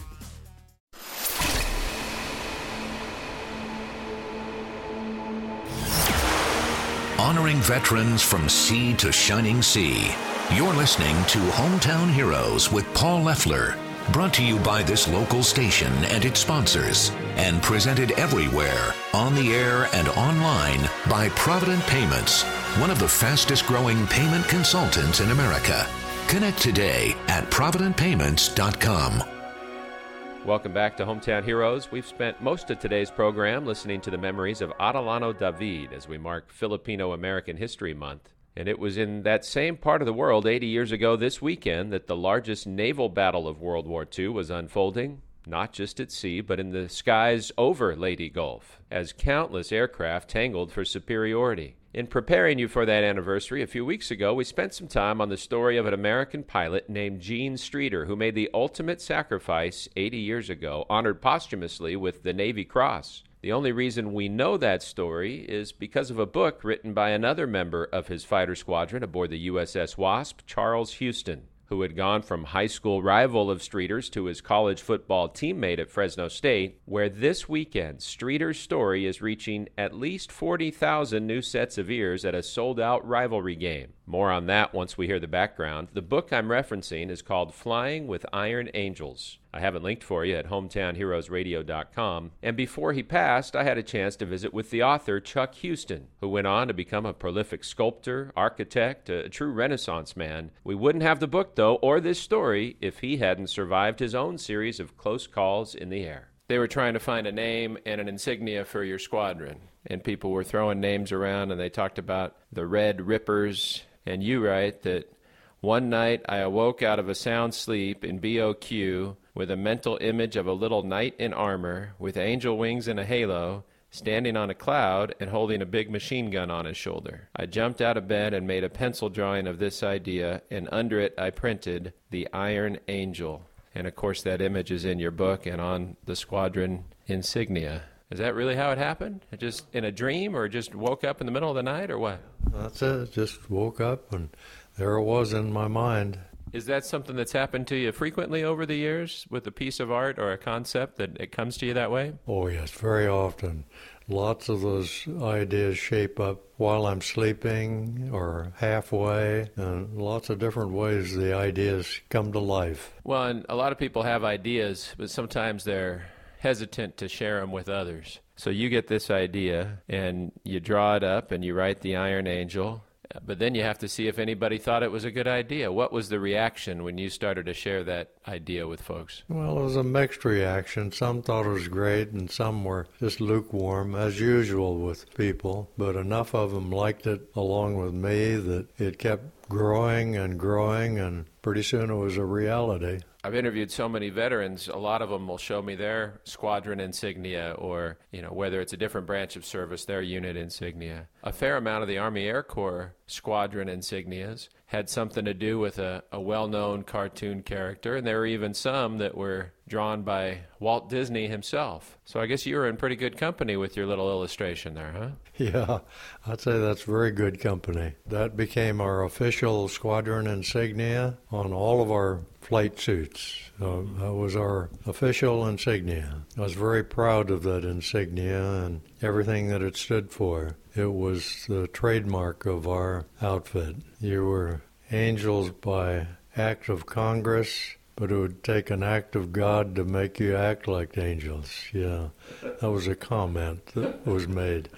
Honoring veterans from sea to shining sea. You're listening to Hometown Heroes with Paul Leffler. Brought to you by this local station and its sponsors, and presented everywhere, on the air and online, by Provident Payments, one of the fastest growing payment consultants in America. Connect today at provident payments dot com. Welcome back to Hometown Heroes. We've spent most of today's program listening to the memories of Adelano David as we mark Filipino-American History Month. And it was in that same part of the world eighty years ago this weekend that the largest naval battle of World War Two was unfolding, not just at sea, but in the skies over Leyte Gulf, as countless aircraft tangled for superiority. In preparing you for that anniversary a few weeks ago, we spent some time on the story of an American pilot named Gene Streeter, who made the ultimate sacrifice eighty years ago, honored posthumously with the Navy Cross. The only reason we know that story is because of a book written by another member of his fighter squadron aboard the U S S Wasp, Charles Houston, who had gone from high school rival of Streeter's to his college football teammate at Fresno State, where this weekend Streeter's story is reaching at least forty thousand new sets of ears at a sold-out rivalry game. More on that once we hear the background. The book I'm referencing is called Flying with Iron Angels. I have it linked for you at hometown heroes radio dot com. And before he passed, I had a chance to visit with the author, Chuck Houston, who went on to become a prolific sculptor, architect, a true Renaissance man. We wouldn't have the book, though, or this story, if he hadn't survived his own series of close calls in the air. They were trying to find a name and an insignia for your squadron, and people were throwing names around, and they talked about the Red Rippers. And you write that one night I awoke out of a sound sleep in B O Q with a mental image of a little knight in armor with angel wings and a halo, standing on a cloud and holding a big machine gun on his shoulder. I jumped out of bed and made a pencil drawing of this idea, and under it I printed the Iron Angel. And of course that image is in your book and on the squadron insignia. Is that really how it happened? It just in a dream, or just woke up in the middle of the night, or what? That's it. Just woke up and there it was in my mind. Is that something that's happened to you frequently over the years with a piece of art or a concept that it comes to you that way? Oh, yes, very often. Lots of those ideas shape up while I'm sleeping or halfway, and lots of different ways the ideas come to life. Well, and a lot of people have ideas, but sometimes they're hesitant to share them with others. So you get this idea, and you draw it up, and you write the Iron Angel, But then you have to see if anybody thought it was a good idea. What was the reaction when you started to share that idea with folks? Well, it was a mixed reaction. Some thought it was great, and some were just lukewarm, as usual with people. But enough of them liked it along with me that it kept growing and growing, and pretty soon it was a reality. I've interviewed so many veterans. A lot of them will show me their squadron insignia, or, you know, whether it's a different branch of service, their unit insignia. A fair amount of the Army Air Corps squadron insignias had something to do with a, a well-known cartoon character, and there were even some that were drawn by Walt Disney himself. So I guess you were in pretty good company with your little illustration there, huh? Yeah, I'd say that's very good company. That became our official squadron insignia on all of our flight suits. Uh, that was our official insignia. I was very proud of that insignia and everything that it stood for. It was the trademark of our outfit. You were angels by act of Congress, but it would take an act of God to make you act like angels. Yeah, that was a comment that was made.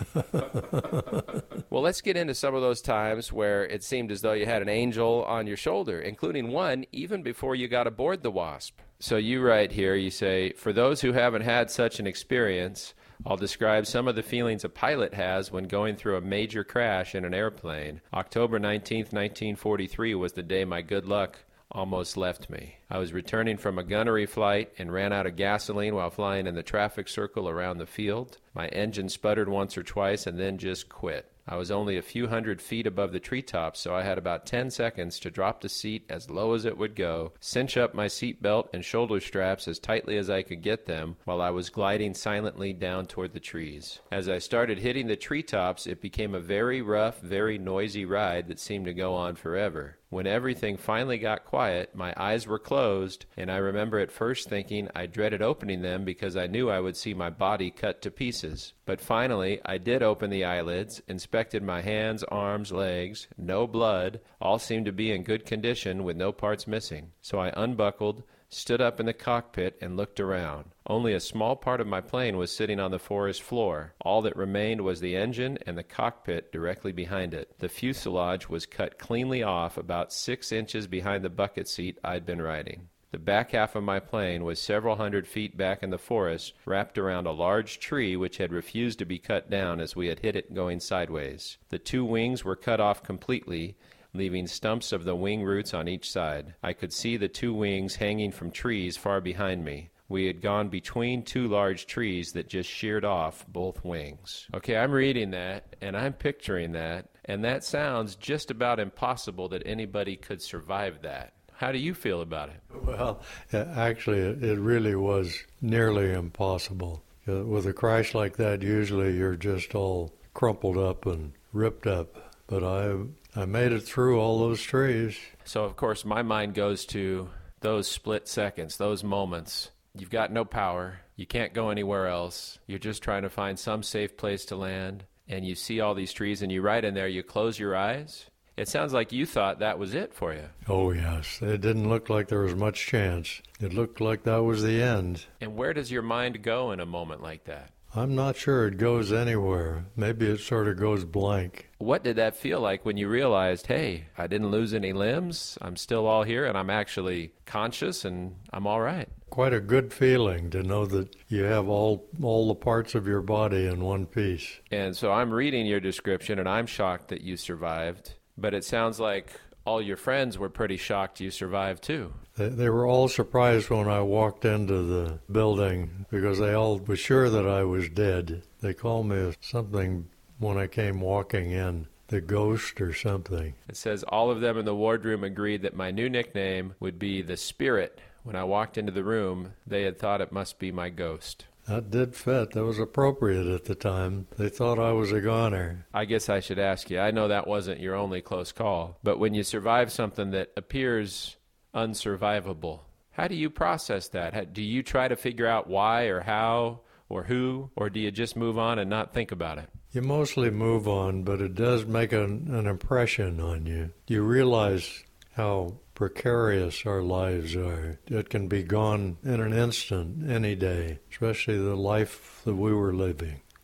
Well, let's get into some of those times where it seemed as though you had an angel on your shoulder, including one even before you got aboard the Wasp. So you write here, you say, for those who haven't had such an experience, I'll describe some of the feelings a pilot has when going through a major crash in an airplane. October nineteenth, nineteen forty-three was the day my good luck almost left me. I was returning from a gunnery flight and ran out of gasoline while flying in the traffic circle around the field. My engine sputtered once or twice and then just quit. I was only a few hundred feet above the treetops, so I had about ten seconds to drop the seat as low as it would go, cinch up my seat belt and shoulder straps as tightly as I could get them while I was gliding silently down toward the trees. As I started hitting the treetops, it became a very rough, very noisy ride that seemed to go on forever. When everything finally got quiet, my eyes were closed, and I remember at first thinking I dreaded opening them because I knew I would see my body cut to pieces. But finally, I did open the eyelids, inspected my hands, arms, legs, no blood, all seemed to be in good condition with no parts missing. So I unbuckled, stood up in the cockpit, and looked around. Only a small part of my plane was sitting on the forest floor. All that remained was the engine and the cockpit directly behind it. The fuselage was cut cleanly off about six inches behind the bucket seat I'd been riding. The back half of my plane was several hundred feet back in the forest, wrapped around a large tree which had refused to be cut down as we had hit it going sideways. The two wings were cut off completely, leaving stumps of the wing roots on each side. I could see the two wings hanging from trees far behind me. We had gone between two large trees that just sheared off both wings. Okay, I'm reading that, and I'm picturing that, and that sounds just about impossible that anybody could survive that. How do you feel about it? Well, actually, it really was nearly impossible. With a crash like that, usually you're just all crumpled up and ripped up. But I I made it through all those trees. So, of course, my mind goes to those split seconds, those moments. You've got no power. You can't go anywhere else. You're just trying to find some safe place to land. And you see all these trees, and you right in there, you close your eyes. It sounds like you thought that was it for you. Oh, yes. It didn't look like there was much chance. It looked like that was the end. And where does your mind go in a moment like that? I'm not sure it goes anywhere. Maybe it sort of goes blank. What did that feel like when you realized, hey, I didn't lose any limbs, I'm still all here, and I'm actually conscious, and I'm all right? Quite a good feeling to know that you have all all the parts of your body in one piece. And so I'm reading your description, and I'm shocked that you survived. But it sounds like all your friends were pretty shocked you survived, too. They, they were all surprised when I walked into the building because they all were sure that I was dead. They called me something when I came walking in, the ghost or something. It says all of them in the wardroom agreed that my new nickname would be the Spirit. When I walked into the room, they had thought it must be my ghost. That did fit. That was appropriate at the time. They thought I was a goner. I guess I should ask you, I know that wasn't your only close call, but when you survive something that appears unsurvivable, how do you process that? How, do you try to figure out why or how or who, or do you just move on and not think about it? You mostly move on, but it does make an, an impression on you. You realize how precarious our lives are. It can be gone in an instant, any day, especially the life that we were living.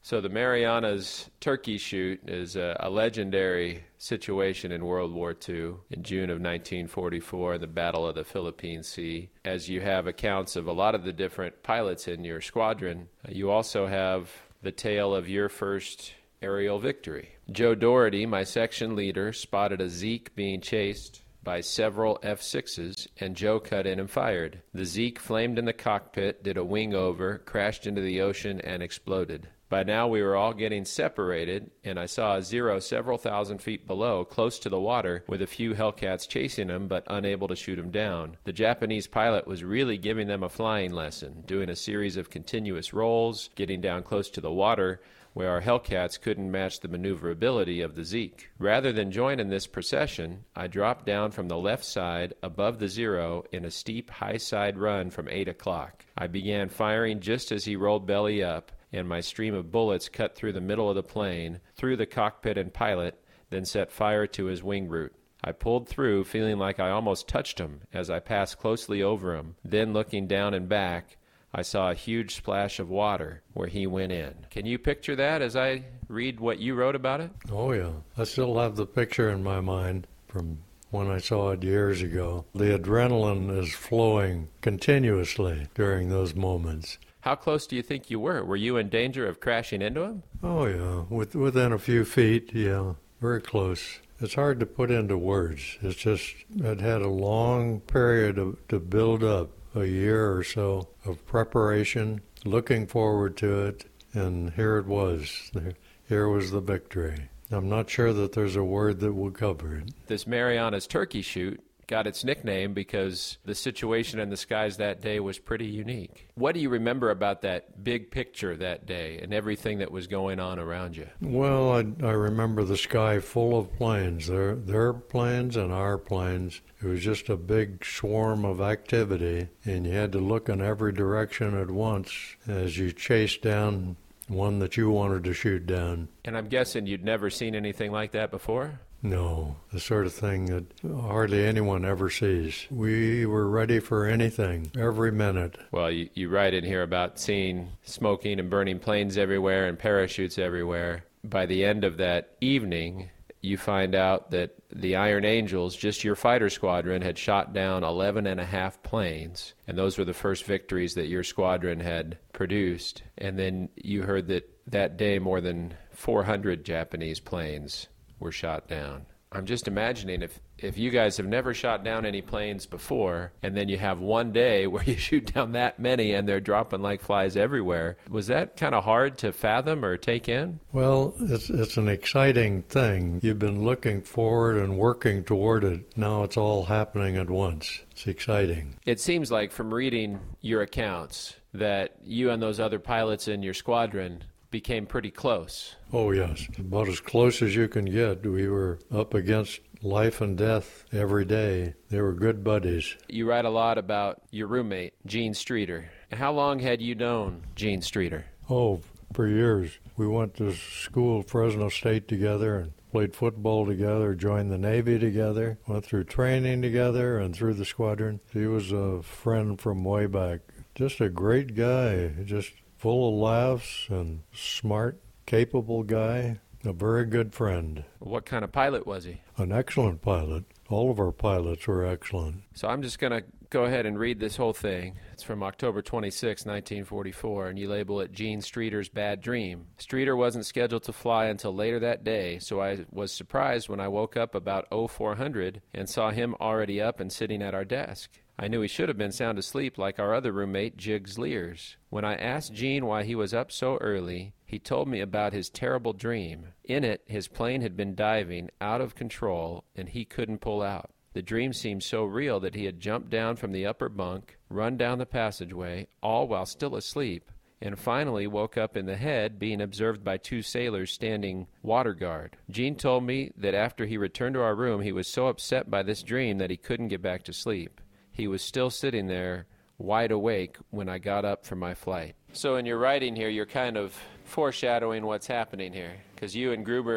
So the Marianas turkey shoot is a, a legendary situation in World War Two in June of nineteen forty-four, the Battle of the Philippine Sea. As you have accounts of a lot of the different pilots in your squadron, you also have the tale of your first aerial victory. Joe Doherty, my section leader, spotted a Zeke being chased by several F sixes, and Joe cut in and fired. The Zeke flamed in the cockpit, did a wing over, crashed into the ocean, and exploded. By now we were all getting separated, and I saw a Zero several thousand feet below, close to the water, with a few Hellcats chasing him but unable to shoot him down. The Japanese pilot was really giving them a flying lesson, doing a series of continuous rolls, getting down close to the water, where our Hellcats couldn't match the maneuverability of the Zeke. Rather than join in this procession, I dropped down from the left side above the Zero in a steep high-side run from eight o'clock. I began firing just as he rolled belly up, and my stream of bullets cut through the middle of the plane, through the cockpit and pilot, then set fire to his wing root. I pulled through, feeling like I almost touched him as I passed closely over him. Then, looking down and back, I saw a huge splash of water where he went in. Can you picture that as I read what you wrote about it? Oh, yeah. I still have the picture in my mind from when I saw it years ago. The adrenaline is flowing continuously during those moments. How close do you think you were? Were you in danger of crashing into him? Oh, yeah. With, within a few feet, yeah. Very close. It's hard to put into words. It's just, it had a long period of, to build up, a year or so of preparation, looking forward to it, and here it was. Here was the victory. I'm not sure that there's a word that will cover it. This Marianas turkey shoot got its nickname because the situation in the skies that day was pretty unique. What do you remember about that big picture that day and everything that was going on around you? Well, I, I remember the sky full of planes, their, their planes and our planes. It was just a big swarm of activity, and you had to look in every direction at once as you chased down one that you wanted to shoot down. And I'm guessing you'd never seen anything like that before? No, the sort of thing that hardly anyone ever sees. We were ready for anything, every minute. Well, you, you write in here about seeing smoking and burning planes everywhere and parachutes everywhere. By the end of that evening, you find out that the Iron Angels, just your fighter squadron, had shot down eleven and a half planes, and those were the first victories that your squadron had produced. And then you heard that that day more than four hundred Japanese planes were shot down. I'm just imagining if, if you guys have never shot down any planes before, and then you have one day where you shoot down that many and they're dropping like flies everywhere. Was that kind of hard to fathom or take in? Well, it's it's an exciting thing. You've been looking forward and working toward it. Now it's all happening at once. It's exciting. It seems like from reading your accounts that you and those other pilots in your squadron became pretty close. Oh, yes. About as close as you can get. We were up against life and death every day. They were good buddies. You write a lot about your roommate, Gene Streeter. How long had you known Gene Streeter? Oh, for years. We went to school, Fresno State, together and played football together, joined the Navy together, went through training together and through the squadron. He was a friend from way back. Just a great guy, just full of laughs and smart, capable guy, a very good friend. What kind of pilot was he? An excellent pilot. All of our pilots were excellent. So I'm just going to go ahead and read this whole thing. It's from October twenty-sixth, nineteen forty-four, and you label it Gene Streeter's Bad Dream. Streeter wasn't scheduled to fly until later that day, so I was surprised when I woke up about oh four hundred and saw him already up and sitting at our desk. I knew he should have been sound asleep like our other roommate, Jiggs Lears. When I asked Gene why he was up so early, he told me about his terrible dream. In it, his plane had been diving out of control, and he couldn't pull out. The dream seemed so real that he had jumped down from the upper bunk, run down the passageway, all while still asleep, and finally woke up in the head being observed by two sailors standing water guard. Gene told me that after he returned to our room, he was so upset by this dream that he couldn't get back to sleep. He was still sitting there, wide awake, when I got up for my flight. So in your writing here, you're kind of foreshadowing what's happening here, because you and Gruber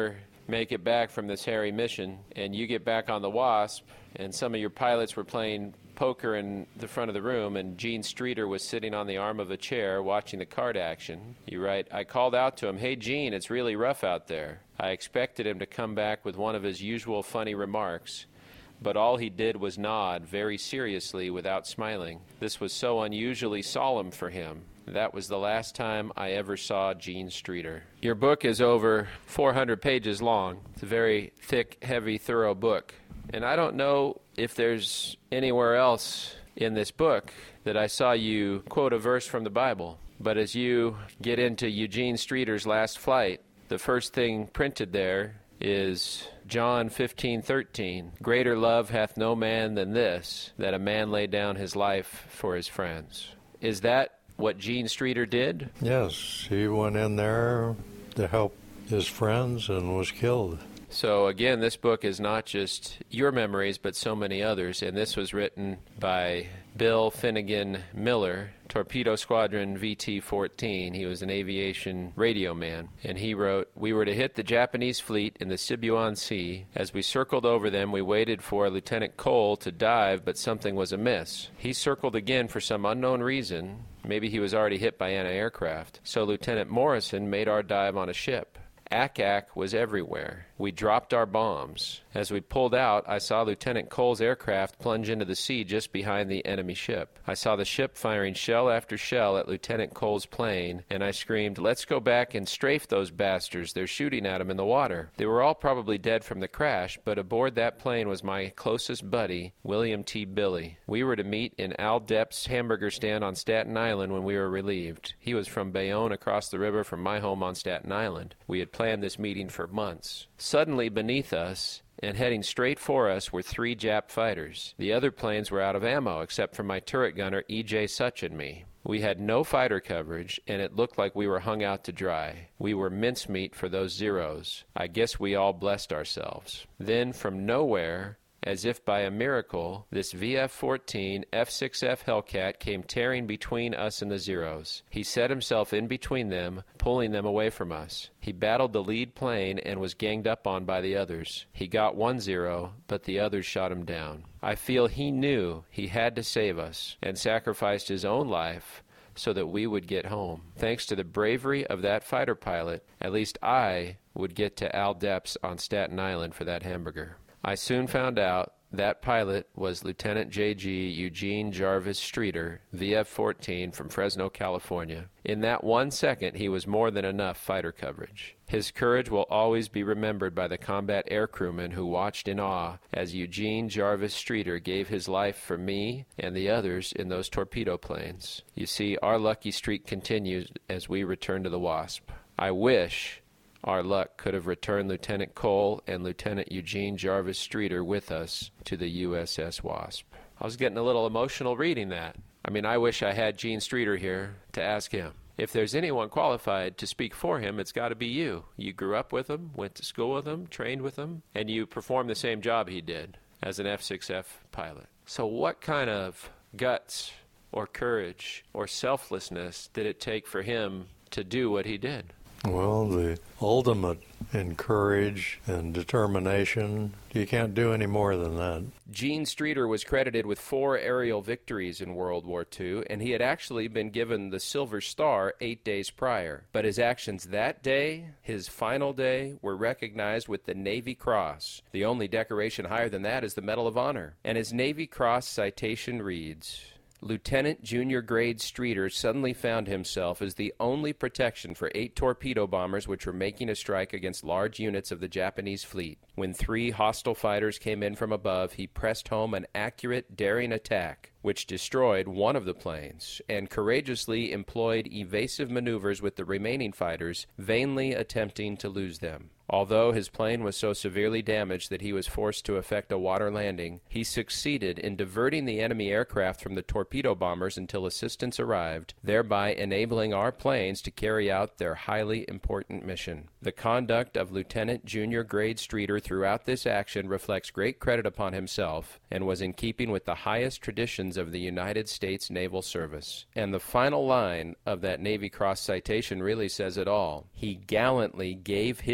make it back from this hairy mission, and you get back on the Wasp, and some of your pilots were playing poker in the front of the room, and Gene Streeter was sitting on the arm of a chair watching the card action. You write, I called out to him, hey, Gene, it's really rough out there. I expected him to come back with one of his usual funny remarks, but all he did was nod very seriously without smiling. This was so unusually solemn for him. That was the last time I ever saw Gene Streeter. Your book is over four hundred pages long. It's a very thick, heavy, thorough book. And I don't know if there's anywhere else in this book that I saw you quote a verse from the Bible. But as you get into Eugene Streeter's last flight, the first thing printed there is John fifteen thirteen. Greater love hath no man than this, that a man lay down his life for his friends. Is that what Gene Streeter did? Yes, he went in there to help his friends and was killed. So again, this book is not just your memories, but so many others, and this was written by Bill Finnegan Miller, Torpedo Squadron V T fourteen. He was an aviation radio man, and he wrote, we were to hit the Japanese fleet in the Sibuan Sea. As we circled over them, we waited for Lieutenant Cole to dive, but something was amiss. He circled again for some unknown reason. Maybe he was already hit by anti-aircraft. So Lieutenant Morrison made our dive on a ship. A C A C was everywhere. We dropped our bombs. As we pulled out, I saw Lieutenant Cole's aircraft plunge into the sea just behind the enemy ship. I saw the ship firing shell after shell at Lieutenant Cole's plane, and I screamed, let's go back and strafe those bastards. They're shooting at them in the water. They were all probably dead from the crash, but aboard that plane was my closest buddy, William T. Billy. We were to meet in Al Depp's hamburger stand on Staten Island when we were relieved. He was from Bayonne across the river from my home on Staten Island. We had planned this meeting for months. Suddenly beneath us, and heading straight for us, were three Jap fighters. The other planes were out of ammo, except for my turret gunner, E J Such, and me. We had no fighter coverage, and it looked like we were hung out to dry. We were mincemeat for those Zeros. I guess we all blessed ourselves. Then, from nowhere, as if by a miracle, this V F fourteen F six F Hellcat came tearing between us and the Zeros. He set himself in between them, pulling them away from us. He battled the lead plane and was ganged up on by the others. He got one Zero, but the others shot him down. I feel he knew he had to save us and sacrificed his own life so that we would get home. Thanks to the bravery of that fighter pilot, at least I would get to Al Depp's on Staten Island for that hamburger. I soon found out that pilot was Lieutenant J G Eugene Jarvis Streeter, V F fourteen from Fresno, California. In that one second, he was more than enough fighter coverage. His courage will always be remembered by the combat air crewmen who watched in awe as Eugene Jarvis Streeter gave his life for me and the others in those torpedo planes. You see, our lucky streak continues as we return to the Wasp. I wish our luck could have returned Lieutenant Cole and Lieutenant Eugene Jarvis Streeter with us to the U S S Wasp. I was getting a little emotional reading that. I mean, I wish I had Gene Streeter here to ask him. If there's anyone qualified to speak for him, it's got to be you. You grew up with him, went to school with him, trained with him, and you performed the same job he did as an F six F pilot. So what kind of guts or courage or selflessness did it take for him to do what he did? Well, the ultimate in courage and determination, you can't do any more than that. Gene Streeter was credited with four aerial victories in World War Two, and he had actually been given the Silver Star eight days prior. But his actions that day, his final day, were recognized with the Navy Cross. The only decoration higher than that is the Medal of Honor. And his Navy Cross citation reads, Lieutenant Junior Grade Streeter suddenly found himself as the only protection for eight torpedo bombers which were making a strike against large units of the Japanese fleet. When three hostile fighters came in from above, he pressed home an accurate, daring attack, which destroyed one of the planes, and courageously employed evasive maneuvers with the remaining fighters, vainly attempting to lose them. Although his plane was so severely damaged that he was forced to effect a water landing, he succeeded in diverting the enemy aircraft from the torpedo bombers until assistance arrived, thereby enabling our planes to carry out their highly important mission. The conduct of Lieutenant Junior Grade Streeter throughout this action reflects great credit upon himself and was in keeping with the highest traditions of the United States Naval Service. And the final line of that Navy Cross citation really says it all. He gallantly gave his life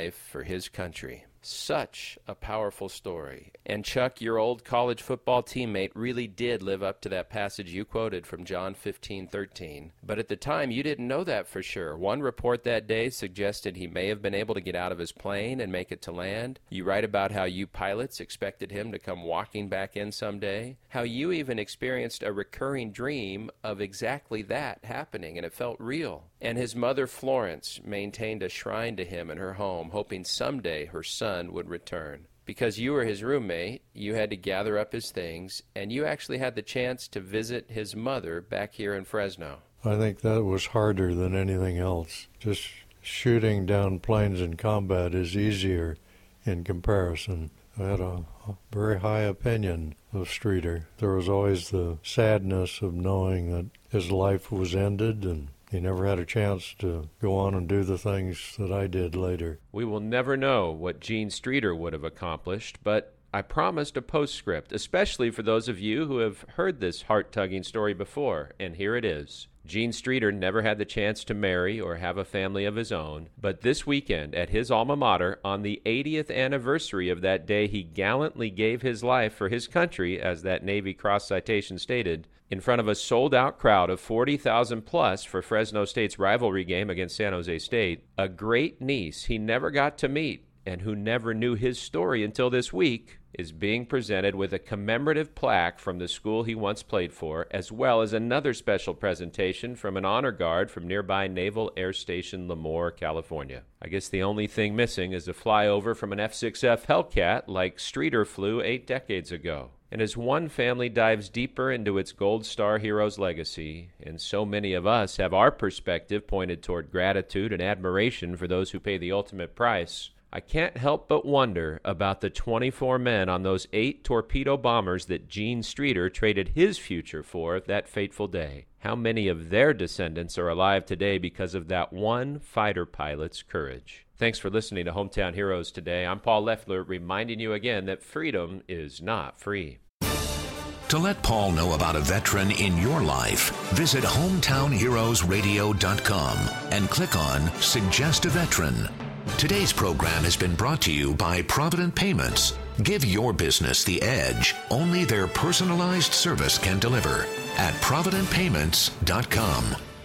life for his country. Such a powerful story. And Chuck, your old college football teammate, really did live up to that passage you quoted from John fifteen thirteen. But at the time, you didn't know that for sure. One report that day suggested he may have been able to get out of his plane and make it to land. You write about how you pilots expected him to come walking back in someday. How you even experienced a recurring dream of exactly that happening, and it felt real. And his mother, Florence, maintained a shrine to him in her home, hoping someday her son would return. Because you were his roommate, you had to gather up his things, and you actually had the chance to visit his mother back here in Fresno. I think that was harder than anything else. Just shooting down planes in combat is easier in comparison. I had a very high opinion of Streeter. There was always the sadness of knowing that his life was ended and he never had a chance to go on and do the things that I did later. We will never know what Gene Streeter would have accomplished, but I promised a postscript, especially for those of you who have heard this heart-tugging story before, and here it is. Gene Streeter never had the chance to marry or have a family of his own, but this weekend at his alma mater, on the eightieth anniversary of that day he gallantly gave his life for his country, as that Navy Cross citation stated, in front of a sold-out crowd of forty thousand plus for Fresno State's rivalry game against San Jose State, a great niece he never got to meet and who never knew his story until this week is being presented with a commemorative plaque from the school he once played for, as well as another special presentation from an honor guard from nearby Naval Air Station Lemoore, California. I guess the only thing missing is a flyover from an F six F Hellcat like Streeter flew eight decades ago. And as one family dives deeper into its Gold Star hero's legacy, and so many of us have our perspective pointed toward gratitude and admiration for those who pay the ultimate price, I can't help but wonder about the twenty-four men on those eight torpedo bombers that Gene Streeter traded his future for that fateful day. How many of their descendants are alive today because of that one fighter pilot's courage? Thanks for listening to Hometown Heroes today. I'm Paul Leffler, reminding you again that freedom is not free. To let Paul know about a veteran in your life, visit hometown heroes radio dot com and click on Suggest a Veteran. Today's program has been brought to you by Provident Payments. Give your business the edge only their personalized service can deliver at provident payments dot com.